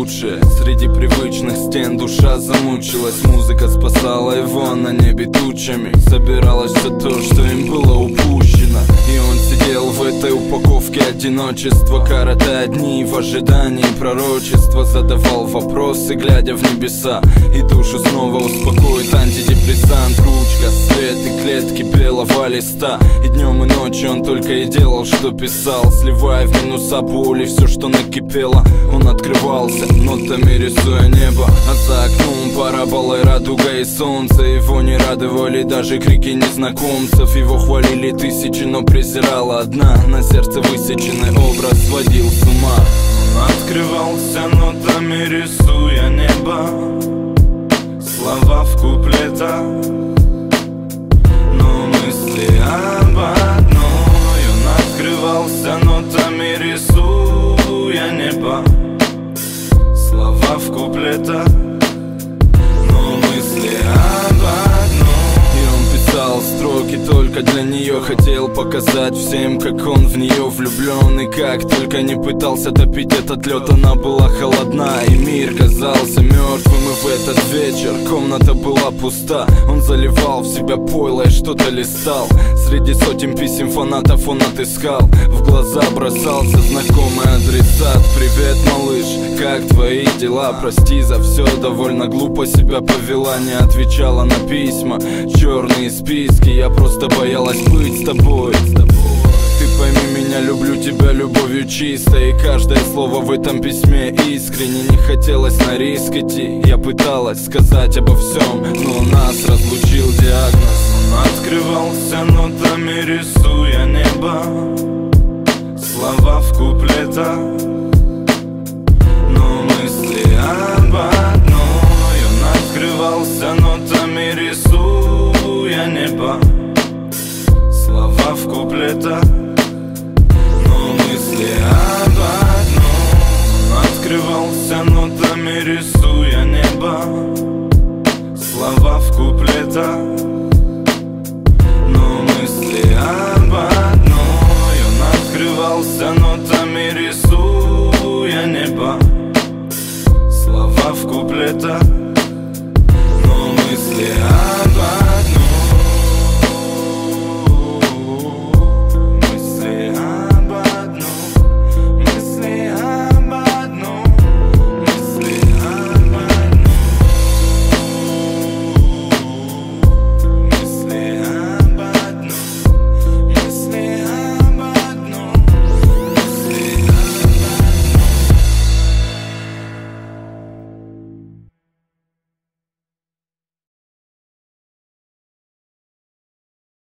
лучшее. Среди привычных стен душа замучилась. Музыка спасала его на небе тучами. Собиралось все то, что им было упущено. И он сидел в этой упаковке одиночества, коротая дни в ожидании пророчества. Задавал вопросы, глядя в небеса, и душу снова успокоит антидепрессант. Ручка, свет и клетки белого листа. И днем и ночью он только и делал, что писал, сливая в минуса боли все, что накипело. Он открывался, нотами рисуя небо, а за окном параболой радуга и солнце. Его не радовали даже крики незнакомцев. Его хвалили тысячи, но презирала одна. На сердце высеченный образ сводил с ума. Он открывался нотами, рисуя небо, слова в куплетах, но мысли об одной. Он открывался нотами, рисуя небо, слова в куплетах, но мысли об одной. И он писал строки только для нее, хотел показать всем, как он в нее влюблен. И как только не пытался топить этот лед, она была холодна, и мир казался мертвым. И в этот вечер комната была пуста. Он заливал в себя пойло и что-то листал. Среди сотен писем фанатов он отыскал. В глаза бросался знакомый адресат. Привет, малыш, как твои дела? Прости за все, довольно глупо себя повела. Не отвечала на письма, черные списки. Я просто боялась быть с тобой. Ты пойми меня, люблю тебя любовью чистой. И каждое слово в этом письме искренне. Не хотелось на риск идти. Я пыталась сказать обо всем, но нас разлучил диагноз. Он открывался нотами, рисуя небо, слова в куплетах, но мысли об одной. Он открывался нотами, рисуя небо, слова в куплетах, но мысли об одной. Он открывался нотами, рисуя небо, слова в куплетах, но мысли об одной. Он открывался нотами, рисуя небо, слова в куплетах.